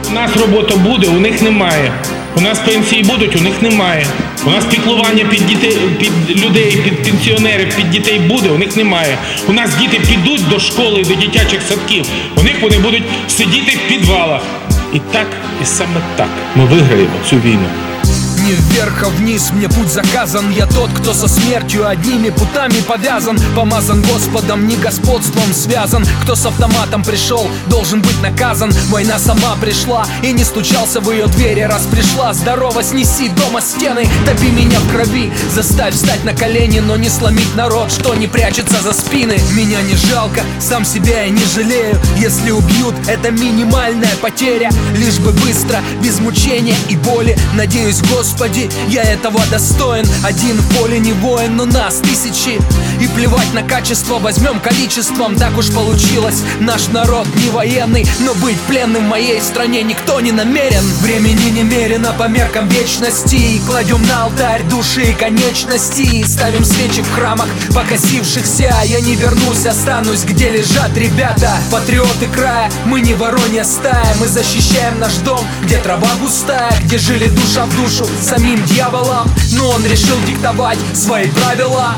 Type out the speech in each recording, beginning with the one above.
У нас робота буде, у них немає. У нас пенсії будуть, у них немає. У нас піклування під дітей, під людей, під пенсіонерів, під дітей буде, у них немає. У нас діти підуть до школи, до дитячих садків, у них вони будуть сидіти в підвалах. І так, і саме так ми виграємо цю війну. Не вверх, а вниз, мне путь заказан. Я тот, кто со смертью одними путами повязан. Помазан Господом, не господством связан. Кто с автоматом пришел, должен быть наказан. Война сама пришла и не стучался в ее двери. Раз пришла, здорово, снеси дома стены. Топи меня в крови, заставь встать на колени, но не сломить народ, что не прячется за спины. Меня не жалко, сам себя я не жалею. Если убьют, это минимальная потеря. Лишь бы быстро, без мучения и боли. Надеюсь, Господи, я этого достоин. Один в поле не воин, но нас тысячи. И плевать на качество, возьмем количеством. Так уж получилось, наш народ не военный. Но быть пленным в моей стране никто не намерен. Времени немерено по меркам вечности. И кладем на алтарь души и конечности. Ставим свечи в храмах покосившихся. Я не вернусь, останусь, где лежат ребята. Патриоты края, мы не воронья стая. Мы защищаем наш дом, где трава густая, где жили душа в душу самим дьяволом, но он решил диктовать свои правила.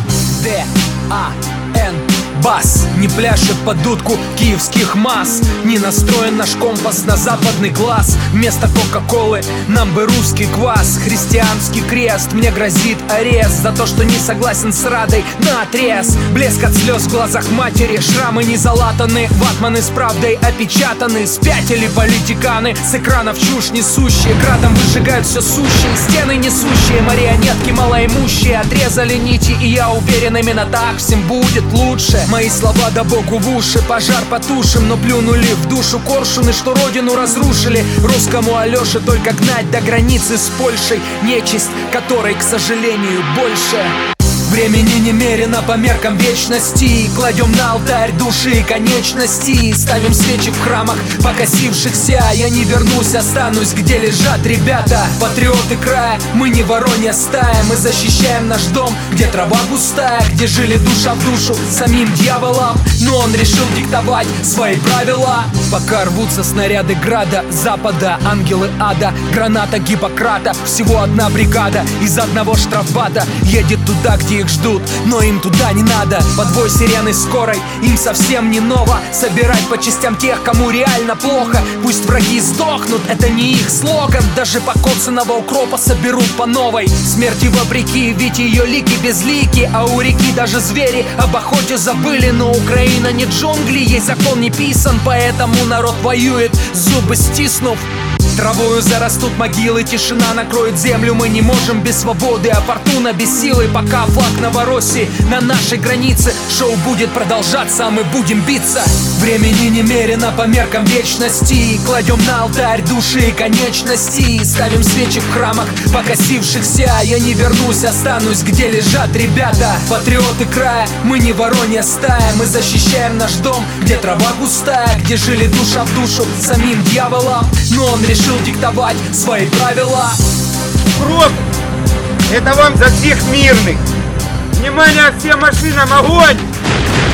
Д-А-Н Бас не пляшет под дудку киевских масс. Не настроен наш компас на западный глаз. Вместо кока-колы нам бы русский квас. Христианский крест, мне грозит арест за то, что не согласен с Радой наотрез. Блеск от слез в глазах матери, шрамы не залатаны, ватманы с правдой опечатаны. Спятили политиканы, с экранов чушь несущие, градом выжигают все сущее. Стены несущие, марионетки малоимущие отрезали нити, и я уверен, именно так всем будет лучше. Мои слова да Богу в уши, пожар потушим, но плюнули в душу коршуны, что родину разрушили. Русскому Алёше только гнать до границы с Польшей нечисть, которой, к сожалению, больше. Времени немерено по меркам вечности. Кладем на алтарь души и конечности. Ставим свечи в храмах покосившихся. Я не вернусь, останусь, где лежат ребята. Патриоты края, мы не воронья стая. Мы защищаем наш дом, где трава густая, где жили душа в душу самим дьяволом, но он решил диктовать свои правила. Пока рвутся снаряды града, запада, ангелы ада, граната Гиппократа. Всего одна бригада из одного штрафбата едет туда, где их ждут, но им туда не надо. Подвой сирены скорой, им совсем не ново собирать по частям тех, кому реально плохо. Пусть враги сдохнут, это не их слоган. Даже покоцанного укропа соберут по новой. Смерти вопреки, ведь ее лики безлики. А у реки даже звери об охоте забыли. Но Украина не джунгли, ей закон не писан. Поэтому народ воюет, зубы стиснув. Травою зарастут могилы, тишина накроет землю. Мы не можем без свободы, а фортуна без силы. Пока флаг Новороссии на нашей границе, шоу будет продолжаться, а мы будем биться. Времени немерено по меркам вечности. Кладем на алтарь души и конечности. Ставим свечи в храмах покосившихся. Я не вернусь, останусь, где лежат ребята. Патриоты края, мы не воронья стая. Мы защищаем наш дом, где трава густая, где жили душа в душу самим дьяволом, но он решил диктовать свои правила. Кровь! Это вам за всех мирных! Внимание, всем машинам, огонь!